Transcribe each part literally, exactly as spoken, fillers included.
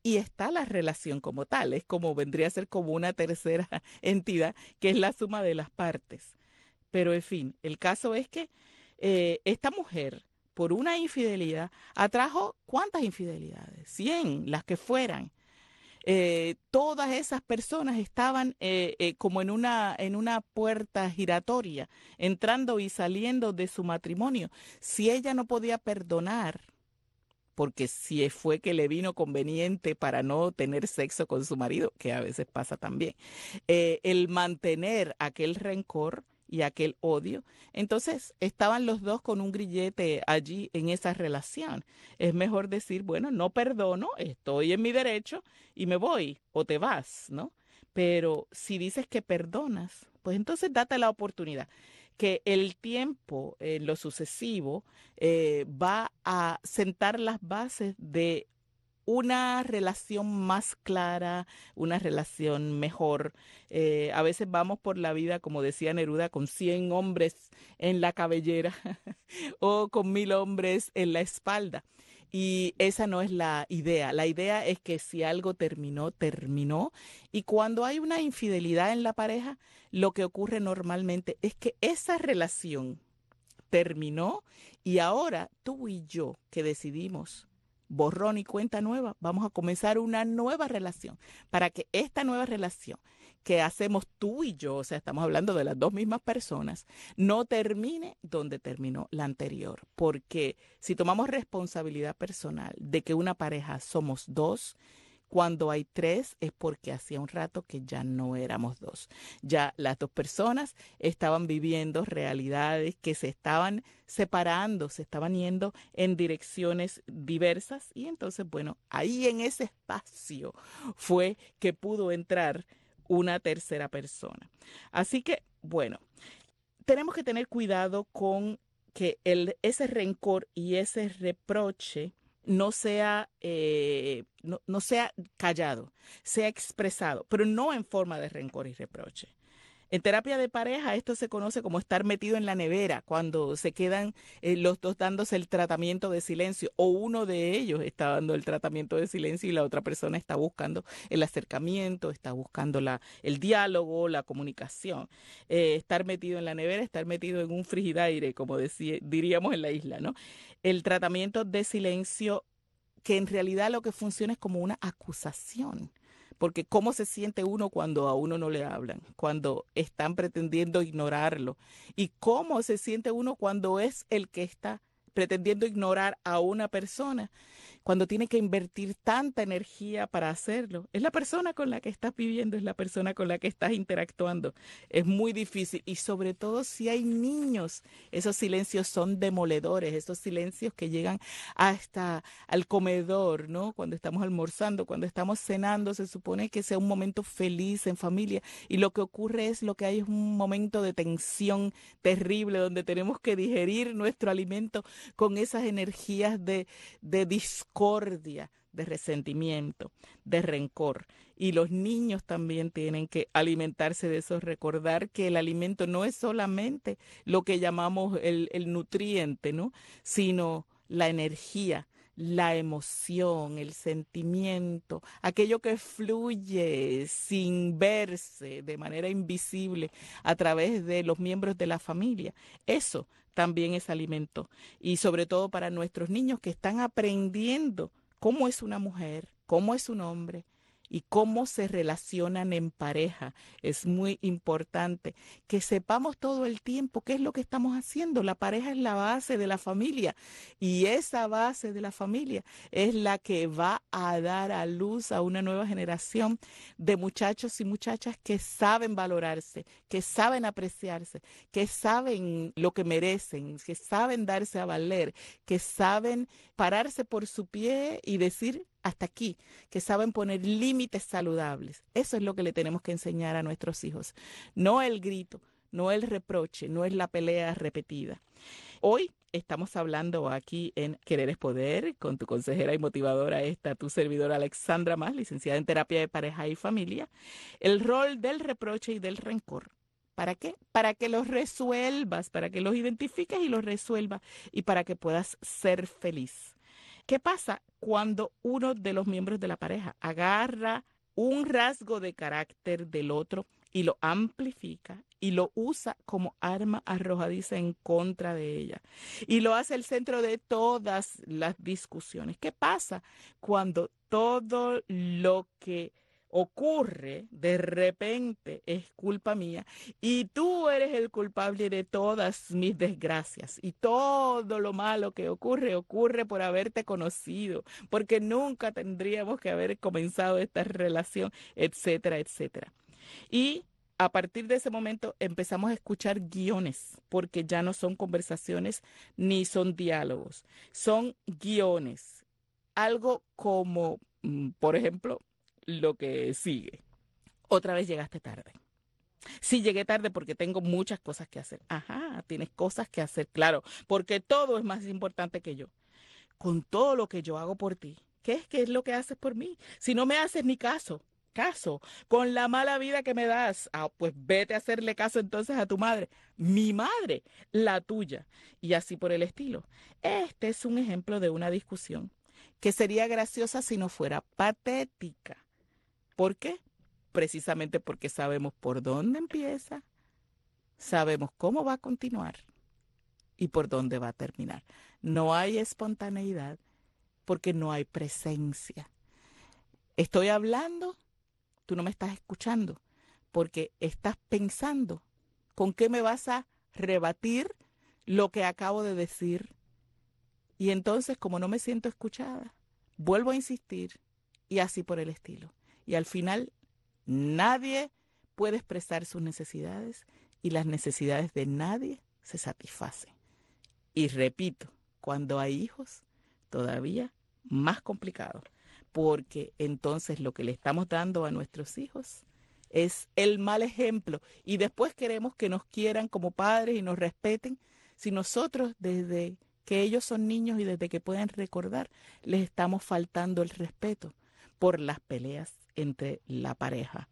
Y está la relación como tal, es como vendría a ser como una tercera entidad, que es la suma de las partes. Pero en fin, el caso es que eh, esta mujer, por una infidelidad, atrajo ¿cuántas infidelidades? Cien, las que fueran. Eh, todas esas personas estaban eh, eh, como en una, en una puerta giratoria, entrando y saliendo de su matrimonio. Si ella no podía perdonar, porque si fue que le vino conveniente para no tener sexo con su marido, que a veces pasa también, eh, el mantener aquel rencor y aquel odio, entonces estaban los dos con un grillete allí en esa relación. Es mejor decir, bueno, no perdono, estoy en mi derecho y me voy o te vas, ¿no? Pero si dices que perdonas, pues entonces date la oportunidad que el tiempo en lo sucesivo eh, va a sentar las bases de una relación más clara, una relación mejor. Eh, a veces vamos por la vida, como decía Neruda, con cien hombres en la cabellera o con mil hombres en la espalda. Y esa no es la idea. La idea es que si algo terminó, terminó. Y cuando hay una infidelidad en la pareja, lo que ocurre normalmente es que esa relación terminó y ahora tú y yo que decidimos borrón y cuenta nueva, vamos a comenzar una nueva relación para que esta nueva relación que hacemos tú y yo, o sea, estamos hablando de las dos mismas personas, no termine donde terminó la anterior. Porque si tomamos responsabilidad personal de que una pareja somos dos, cuando hay tres es porque hacía un rato que ya no éramos dos. Ya las dos personas estaban viviendo realidades que se estaban separando, se estaban yendo en direcciones diversas y entonces, bueno, ahí en ese espacio fue que pudo entrar una tercera persona. Así que, bueno, tenemos que tener cuidado con que el, ese rencor y ese reproche no sea, eh, no, no sea callado, sea expresado, pero no en forma de rencor y reproche. En terapia de pareja esto se conoce como estar metido en la nevera, cuando se quedan eh, los dos dándose el tratamiento de silencio o uno de ellos está dando el tratamiento de silencio y la otra persona está buscando el acercamiento, está buscando la, el diálogo, la comunicación. Eh, estar metido en la nevera, estar metido en un frigidaire, como decía, diríamos en la isla, ¿no? El tratamiento de silencio que en realidad lo que funciona es como una acusación. Porque cómo se siente uno cuando a uno no le hablan, cuando están pretendiendo ignorarlo. Y cómo se siente uno cuando es el que está pretendiendo ignorar a una persona, cuando tiene que invertir tanta energía para hacerlo. Es la persona con la que estás viviendo, es la persona con la que estás interactuando. Es muy difícil y sobre todo si hay niños, esos silencios son demoledores, esos silencios que llegan hasta al comedor, ¿no? Cuando estamos almorzando, cuando estamos cenando, se supone que sea un momento feliz en familia y lo que ocurre es lo que hay es un momento de tensión terrible donde tenemos que digerir nuestro alimento con esas energías de, de discordia, de resentimiento, de rencor. Y los niños también tienen que alimentarse de eso, recordar que el alimento no es solamente lo que llamamos el, el nutriente, ¿no? Sino la energía, la emoción, el sentimiento, aquello que fluye sin verse de manera invisible a través de los miembros de la familia. Eso también es alimento. Y sobre todo para nuestros niños que están aprendiendo cómo es una mujer, cómo es un hombre y cómo se relacionan en pareja. Es muy importante que sepamos todo el tiempo qué es lo que estamos haciendo. La pareja es la base de la familia y esa base de la familia es la que va a dar a luz a una nueva generación de muchachos y muchachas que saben valorarse, que saben apreciarse, que saben lo que merecen, que saben darse a valer, que saben pararse por su pie y decir hasta aquí, que saben poner límites saludables. Eso es lo que le tenemos que enseñar a nuestros hijos. No el grito, no el reproche, no es la pelea repetida. Hoy estamos hablando aquí en Querer es Poder con tu consejera y motivadora, esta tu servidora Alexandra Mas, licenciada en terapia de pareja y familia, el rol del reproche y del rencor. ¿Para qué? Para que los resuelvas, para que los identifiques y los resuelvas y para que puedas ser feliz. ¿Qué pasa cuando uno de los miembros de la pareja agarra un rasgo de carácter del otro y lo amplifica y lo usa como arma arrojadiza en contra de ella. Y lo hace el centro de todas las discusiones. ¿Qué pasa cuando todo lo que ocurre de repente es culpa mía y tú eres el culpable de todas mis desgracias y todo lo malo que ocurre ocurre por haberte conocido, porque nunca tendríamos que haber comenzado esta relación, etcétera, etcétera? Y a partir de ese momento empezamos a escuchar guiones, porque ya no son conversaciones ni son diálogos, son guiones. Algo como, mm, por ejemplo, lo que sigue. Otra vez llegaste tarde. Sí, llegué tarde porque tengo muchas cosas que hacer. Ajá, tienes cosas que hacer, claro, porque todo es más importante que yo. Con todo lo que yo hago por ti, ¿qué es, qué es lo que haces por mí? Si no me haces ni caso, caso, con la mala vida que me das, ah, pues vete a hacerle caso entonces a tu madre. Mi madre, la tuya. Y así por el estilo. Este es un ejemplo de una discusión que sería graciosa si no fuera patética. ¿Por qué? Precisamente porque sabemos por dónde empieza, sabemos cómo va a continuar y por dónde va a terminar. No hay espontaneidad porque no hay presencia. Estoy hablando, tú no me estás escuchando porque estás pensando con qué me vas a rebatir lo que acabo de decir. Y entonces, como no me siento escuchada, vuelvo a insistir y así por el estilo. Y al final, nadie puede expresar sus necesidades y las necesidades de nadie se satisfacen. Y repito, cuando hay hijos, todavía más complicado, porque entonces lo que le estamos dando a nuestros hijos es el mal ejemplo y después queremos que nos quieran como padres y nos respeten si nosotros desde que ellos son niños y desde que pueden recordar les estamos faltando el respeto por las peleas entre la pareja.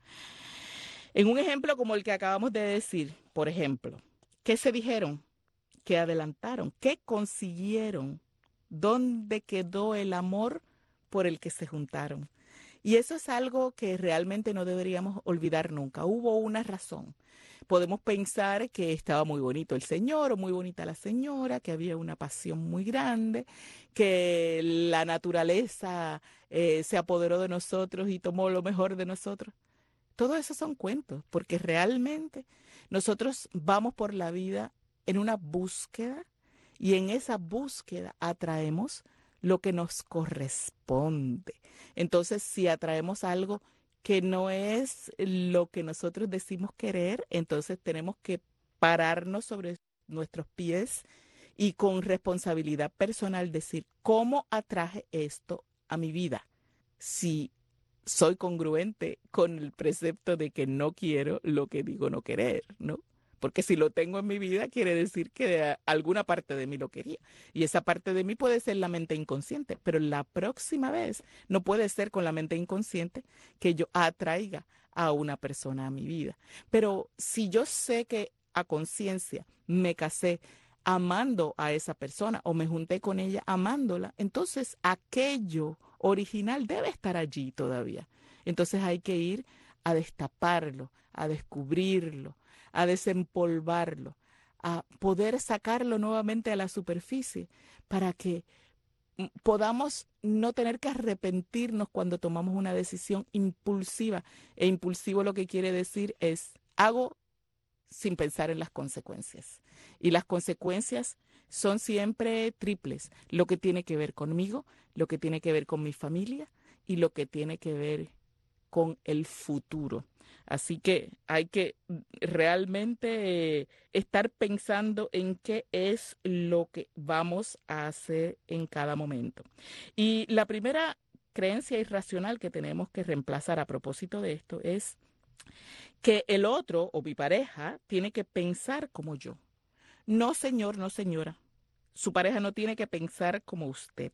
En un ejemplo como el que acabamos de decir, por ejemplo, ¿qué se dijeron? ¿Qué adelantaron? ¿Qué consiguieron? ¿Dónde quedó el amor por el que se juntaron? Y eso es algo que realmente no deberíamos olvidar nunca. Hubo una razón. Podemos pensar que estaba muy bonito el señor o muy bonita la señora, que había una pasión muy grande, que la naturaleza eh, se apoderó de nosotros y tomó lo mejor de nosotros. Todo eso son cuentos, porque realmente nosotros vamos por la vida en una búsqueda y en esa búsqueda atraemos lo que nos corresponde. Entonces, si atraemos algo que no es lo que nosotros decimos querer, entonces tenemos que pararnos sobre nuestros pies y con responsabilidad personal decir, ¿cómo atraje esto a mi vida? Si soy congruente con el precepto de que no quiero lo que digo no querer, ¿no? Porque si lo tengo en mi vida, quiere decir que alguna parte de mí lo quería. Y esa parte de mí puede ser la mente inconsciente, pero la próxima vez no puede ser con la mente inconsciente que yo atraiga a una persona a mi vida. Pero si yo sé que a conciencia me casé amando a esa persona o me junté con ella amándola, entonces aquello original debe estar allí todavía. Entonces hay que ir a destaparlo, a descubrirlo, a desempolvarlo, a poder sacarlo nuevamente a la superficie para que podamos no tener que arrepentirnos cuando tomamos una decisión impulsiva. E impulsivo lo que quiere decir es hago sin pensar en las consecuencias. Y las consecuencias son siempre triples. Lo que tiene que ver conmigo, lo que tiene que ver con mi familia y lo que tiene que ver con el futuro. Así que hay que realmente eh, estar pensando en qué es lo que vamos a hacer en cada momento. Y la primera creencia irracional que tenemos que reemplazar a propósito de esto es que el otro o mi pareja tiene que pensar como yo. No, señor, no, señora. Su pareja no tiene que pensar como usted.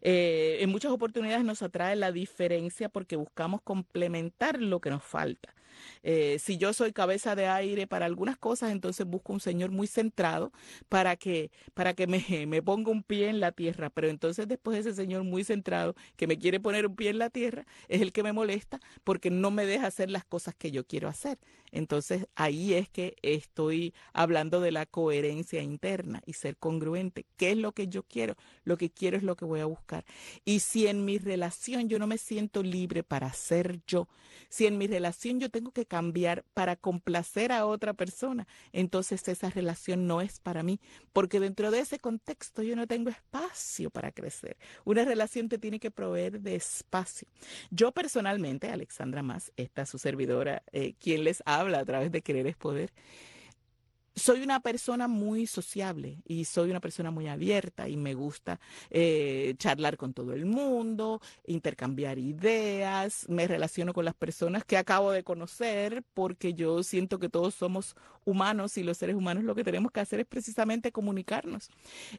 Eh, en muchas oportunidades nos atrae la diferencia porque buscamos complementar lo que nos falta. Eh, si yo soy cabeza de aire para algunas cosas, entonces busco un Señor muy centrado para que, para que me, me ponga un pie en la tierra. Pero entonces después ese Señor muy centrado que me quiere poner un pie en la tierra es el que me molesta porque no me deja hacer las cosas que yo quiero hacer. Entonces ahí es que estoy hablando de la coherencia interna y ser congruente. ¿Qué es lo que yo quiero? Lo que quiero es lo que voy a buscar. Y si en mi relación yo no me siento libre para ser yo, si en mi relación yo tengo que cambiar para complacer a otra persona, entonces esa relación no es para mí, porque dentro de ese contexto yo no tengo espacio para crecer. Una relación te tiene que proveer de espacio. Yo personalmente, Alexandra Mas, esta su servidora, eh, quien les habla a través de Querer es Poder, soy una persona muy sociable y soy una persona muy abierta y me gusta eh, charlar con todo el mundo, intercambiar ideas, me relaciono con las personas que acabo de conocer porque yo siento que todos somos humanos y los seres humanos lo que tenemos que hacer es precisamente comunicarnos.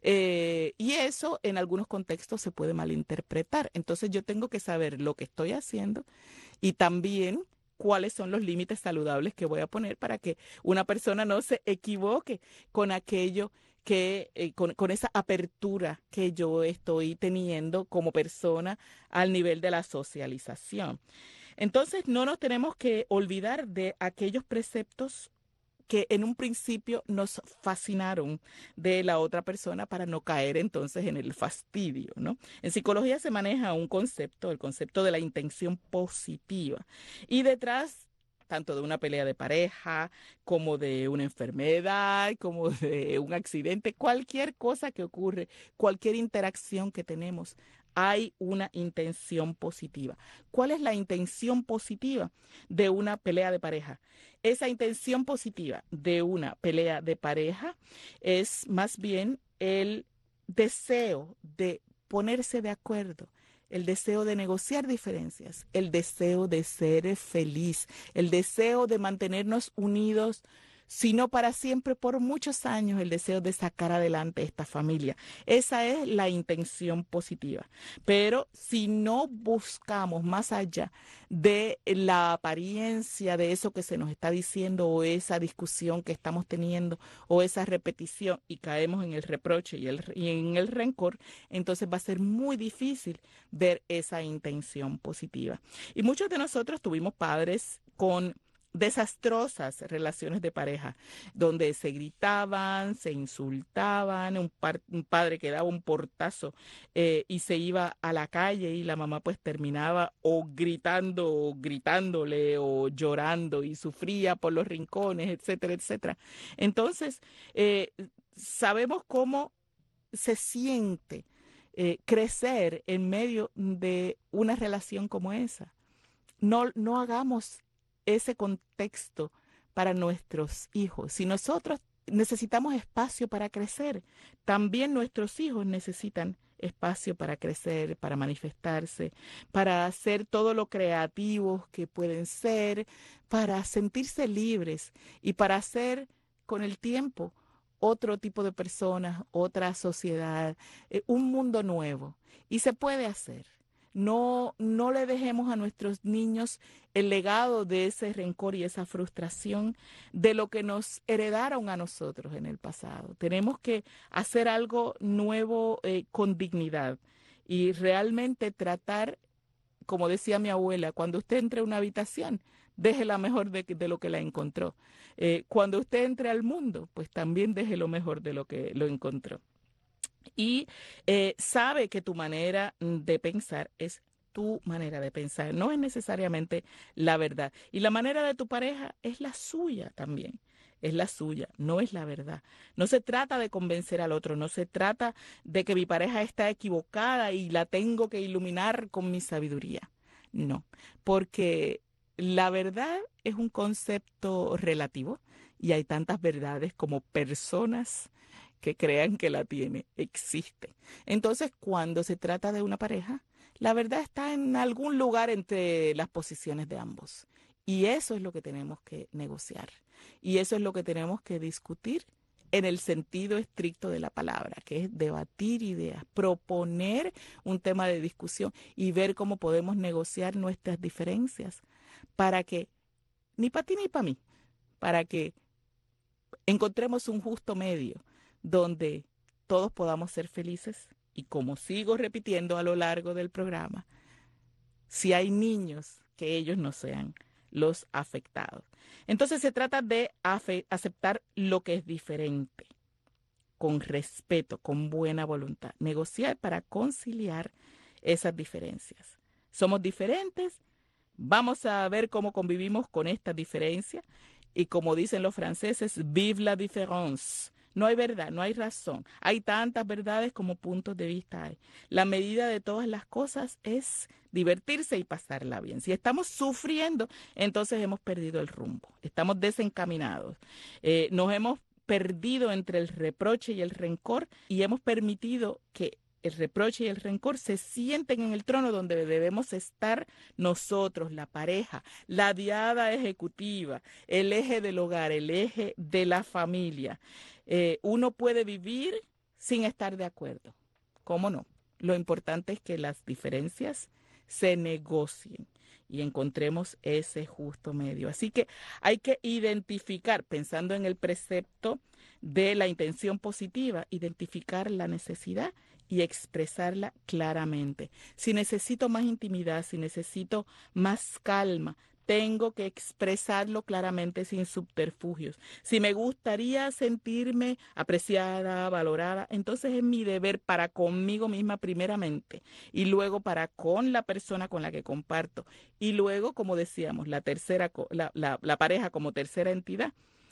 Eh, y eso en algunos contextos se puede malinterpretar. Entonces yo tengo que saber lo que estoy haciendo y también cuáles son los límites saludables que voy a poner para que una persona no se equivoque con aquello que, eh, con, con esa apertura que yo estoy teniendo como persona al nivel de la socialización. Entonces, no nos tenemos que olvidar de aquellos preceptos que en un principio nos fascinaron de la otra persona para no caer entonces en el fastidio, ¿no? En psicología se maneja un concepto, el concepto de la intención positiva. Y detrás tanto de una pelea de pareja, como de una enfermedad, como de un accidente, cualquier cosa que ocurre, cualquier interacción que tenemos, hay una intención positiva. ¿Cuál es la intención positiva de una pelea de pareja? Esa intención positiva de una pelea de pareja es más bien el deseo de ponerse de acuerdo, el deseo de negociar diferencias, el deseo de ser feliz, el deseo de mantenernos unidos, si no para siempre, por muchos años, el deseo de sacar adelante esta familia. Esa es la intención positiva. Pero si no buscamos más allá de la apariencia de eso que se nos está diciendo o esa discusión que estamos teniendo o esa repetición y caemos en el reproche y, el, y en el rencor, entonces va a ser muy difícil ver esa intención positiva. Y muchos de nosotros tuvimos padres con desastrosas relaciones de pareja, donde se gritaban, se insultaban, un, par, un padre que daba un portazo eh, y se iba a la calle y la mamá pues terminaba o gritando, o gritándole o llorando y sufría por los rincones, etcétera, etcétera. Entonces, eh, sabemos cómo se siente eh, crecer en medio de una relación como esa. No, no hagamos ese contexto para nuestros hijos. Si nosotros necesitamos espacio para crecer, también nuestros hijos necesitan espacio para crecer, para manifestarse, para hacer todo lo creativos que pueden ser, para sentirse libres y para ser con el tiempo otro tipo de personas, otra sociedad, eh, un mundo nuevo. Y se puede hacer. No, no le dejemos a nuestros niños el legado de ese rencor y esa frustración de lo que nos heredaron a nosotros en el pasado. Tenemos que hacer algo nuevo eh, con dignidad y realmente tratar, como decía mi abuela, cuando usted entre a una habitación, deje la mejor de, de lo que la encontró. Eh, cuando usted entre al mundo, pues también deje lo mejor de lo que lo encontró. Y eh, sabe que tu manera de pensar es tu manera de pensar, no es necesariamente la verdad. Y la manera de tu pareja es la suya también, es la suya, no es la verdad. No se trata de convencer al otro, no se trata de que mi pareja está equivocada y la tengo que iluminar con mi sabiduría. No, porque la verdad es un concepto relativo y hay tantas verdades como personas que crean que la tiene, existe. Entonces, cuando se trata de una pareja, la verdad está en algún lugar entre las posiciones de ambos. Y eso es lo que tenemos que negociar. Y eso es lo que tenemos que discutir en el sentido estricto de la palabra, que es debatir ideas, proponer un tema de discusión y ver cómo podemos negociar nuestras diferencias para que ni para ti ni para mí, para que encontremos un justo medio donde todos podamos ser felices. Y como sigo repitiendo a lo largo del programa, si hay niños, que ellos no sean los afectados. Entonces se trata de aceptar lo que es diferente, con respeto, con buena voluntad, negociar para conciliar esas diferencias. Somos diferentes, vamos a ver cómo convivimos con esta diferencia y como dicen los franceses, vive la différence. No hay verdad, no hay razón. Hay tantas verdades como puntos de vista hay. La medida de todas las cosas es divertirse y pasarla bien. Si estamos sufriendo, entonces hemos perdido el rumbo. Estamos desencaminados. Eh, nos hemos perdido entre el reproche y el rencor y hemos permitido que el reproche y el rencor se sienten en el trono donde debemos estar nosotros, la pareja, la diada ejecutiva, el eje del hogar, el eje de la familia. Eh, uno puede vivir sin estar de acuerdo. ¿Cómo no? Lo importante es que las diferencias se negocien y encontremos ese justo medio. Así que hay que identificar, pensando en el precepto de la intención positiva, identificar la necesidad y expresarla claramente. Si necesito más intimidad, si necesito más calma, tengo que expresarlo claramente sin subterfugios. Si me gustaría sentirme apreciada, valorada, entonces es mi deber para conmigo misma primeramente y luego para con la persona con la que comparto y luego, como decíamos, la tercera, la, la, la pareja como tercera entidad.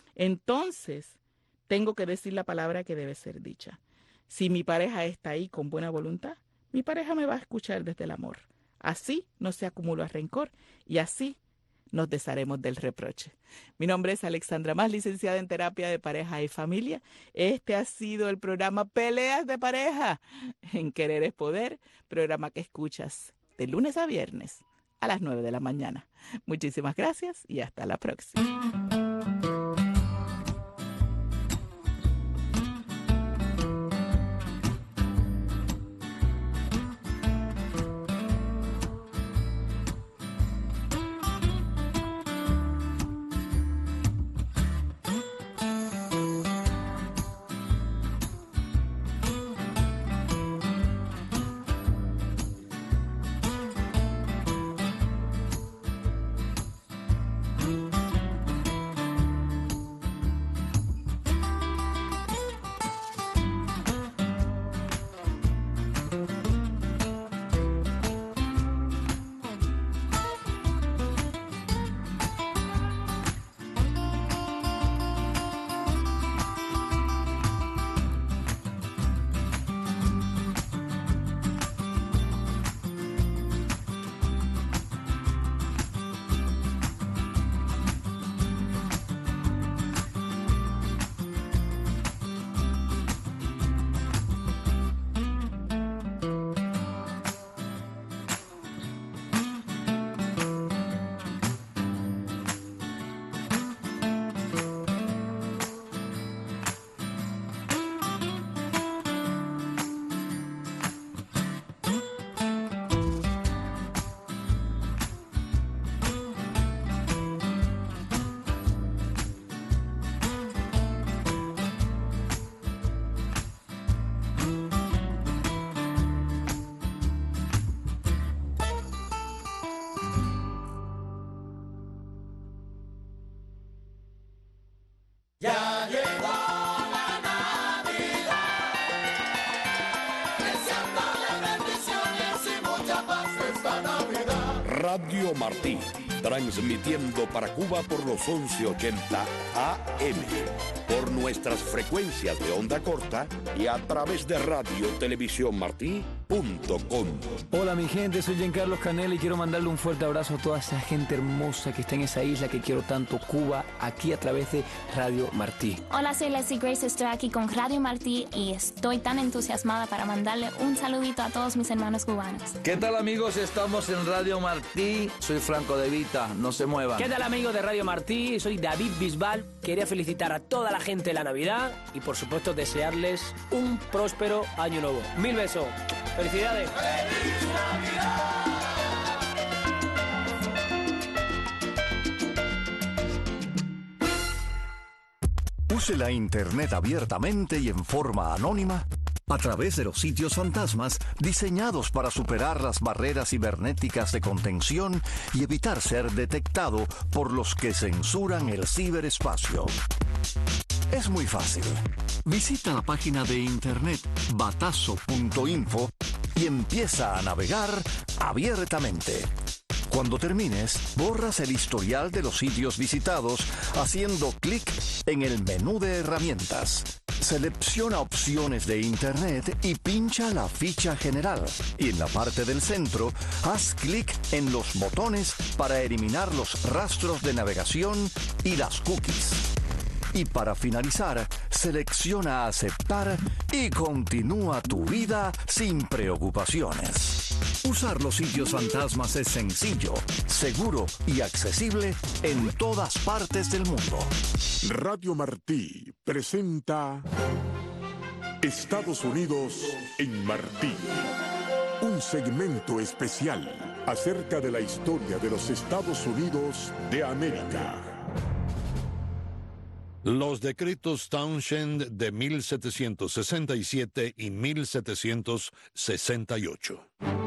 Entonces, tengo que decir la palabra que debe ser dicha. Si mi pareja está ahí con buena voluntad, mi pareja me va a escuchar desde el amor. Así no se acumula rencor y así nos desharemos del reproche. Mi nombre es Alexandra Mas, licenciada en terapia de pareja y familia. Este ha sido el programa Peleas de Pareja en Querer es Poder, programa que escuchas de lunes a viernes a las nueve de la mañana. Muchísimas gracias y hasta la próxima. Ya llegó la Navidad, deseando las bendiciones y mucha paz esta Navidad. Radio Martí, transmitiendo para Cuba por los once ochenta A M, por nuestras frecuencias de onda corta y a través de radio televisión martí punto com. Hola mi gente, soy Giancarlo Canela y quiero mandarle un fuerte abrazo a toda esa gente hermosa que está en esa isla que quiero tanto, Cuba, aquí a través de Radio Martí. Hola, soy Leslie Grace, estoy aquí con Radio Martí y estoy tan entusiasmada para mandarle un saludito a todos mis hermanos cubanos. ¿Qué tal amigos? Estamos en Radio Martí, soy Franco De Vita, no se muevan. ¿Qué tal amigos de Radio Martí? Soy David Bisbal, quería felicitar a toda la gente de la Navidad y por supuesto desearles un próspero año nuevo. Mil besos. ¡Felicidades! ¡Feliz Navidad! Use la Internet abiertamente y en forma anónima a través de los sitios fantasmas diseñados para superar las barreras cibernéticas de contención y evitar ser detectado por los que censuran el ciberespacio. Es muy fácil. Visita la página de internet batazo punto info y empieza a navegar abiertamente. Cuando termines, borras el historial de los sitios visitados haciendo clic en el menú de herramientas. Selecciona opciones de Internet y pincha la ficha general. Y en la parte del centro, haz clic en los botones para eliminar los rastros de navegación y las cookies. Y para finalizar, selecciona aceptar y continúa tu vida sin preocupaciones. Usar los sitios fantasmas es sencillo, seguro y accesible en todas partes del mundo. Radio Martí presenta Estados Unidos en Martí. Un segmento especial acerca de la historia de los Estados Unidos de América. Los decretos Townshend de mil setecientos sesenta y siete y mil setecientos sesenta y ocho.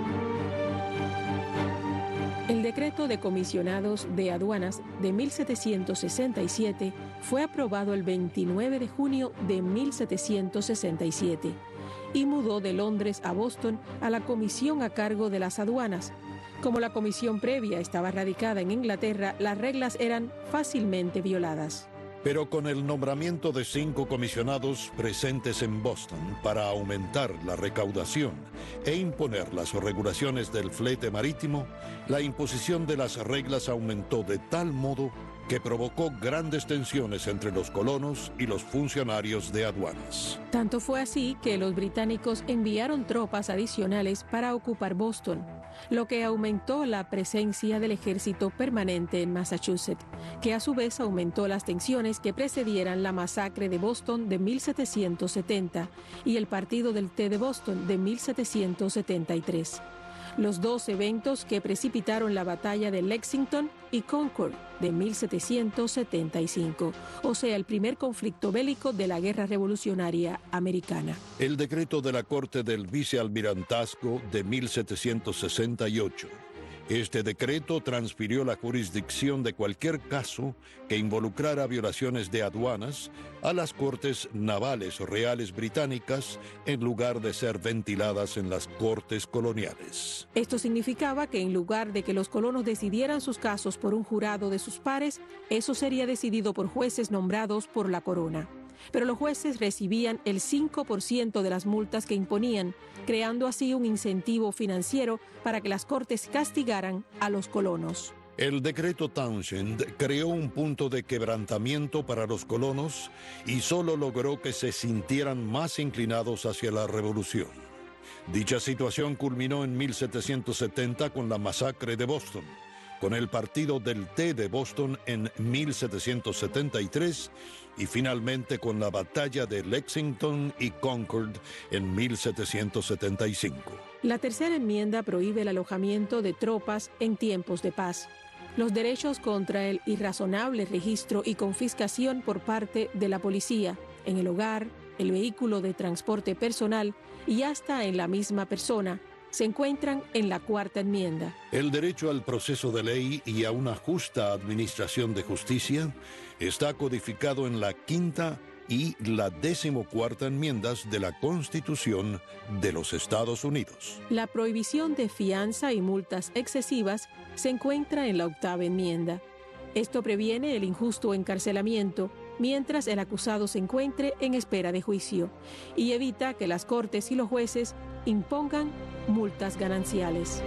El decreto de comisionados de aduanas de mil setecientos sesenta y siete fue aprobado el veintinueve de junio de mil setecientos sesenta y siete y mudó de Londres a Boston a la comisión a cargo de las aduanas. Como la comisión previa estaba radicada en Inglaterra, las reglas eran fácilmente violadas. Pero con el nombramiento de cinco comisionados presentes en Boston para aumentar la recaudación e imponer las regulaciones del flete marítimo, la imposición de las reglas aumentó de tal modo que provocó grandes tensiones entre los colonos y los funcionarios de aduanas. Tanto fue así que los británicos enviaron tropas adicionales para ocupar Boston, lo que aumentó la presencia del ejército permanente en Massachusetts, que a su vez aumentó las tensiones que precedieran la masacre de Boston de mil setecientos setenta y el partido del té de Boston de mil setecientos setenta y tres. Los dos eventos que precipitaron la batalla de Lexington y Concord de mil setecientos setenta y cinco, o sea, el primer conflicto bélico de la Guerra Revolucionaria Americana. El decreto de la Corte del Vicealmirantazgo de mil setecientos sesenta y ocho. Este decreto transfirió la jurisdicción de cualquier caso que involucrara violaciones de aduanas a las Cortes Navales Reales Británicas en lugar de ser ventiladas en las Cortes Coloniales. Esto significaba que en lugar de que los colonos decidieran sus casos por un jurado de sus pares, eso sería decidido por jueces nombrados por la corona. Pero los jueces recibían el cinco por ciento de las multas que imponían, creando así un incentivo financiero para que las cortes castigaran a los colonos. El decreto Townshend creó un punto de quebrantamiento para los colonos y solo logró que se sintieran más inclinados hacia la revolución. Dicha situación culminó en mil setecientos setenta con la masacre de Boston, con el partido del té de Boston en mil setecientos setenta y tres y finalmente con la batalla de Lexington y Concord en mil setecientos setenta y cinco. La tercera enmienda prohíbe el alojamiento de tropas en tiempos de paz. Los derechos contra el irrazonable registro y confiscación por parte de la policía en el hogar, el vehículo de transporte personal y hasta en la misma persona se encuentran en la cuarta enmienda. El derecho al proceso de ley y a una justa administración de justicia está codificado en la quinta y la decimocuarta enmiendas de la Constitución de los Estados Unidos. La prohibición de fianza y multas excesivas se encuentra en la octava enmienda. Esto previene el injusto encarcelamiento mientras el acusado se encuentre en espera de juicio y evita que las cortes y los jueces impongan multas gananciales.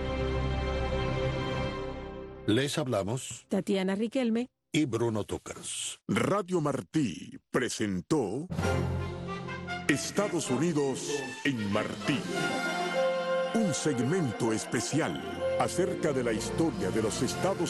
Les hablamos Tatiana Riquelme y Bruno Tócaros. Radio Martí presentó Estados Unidos en Martí. Un segmento especial acerca de la historia de los Estados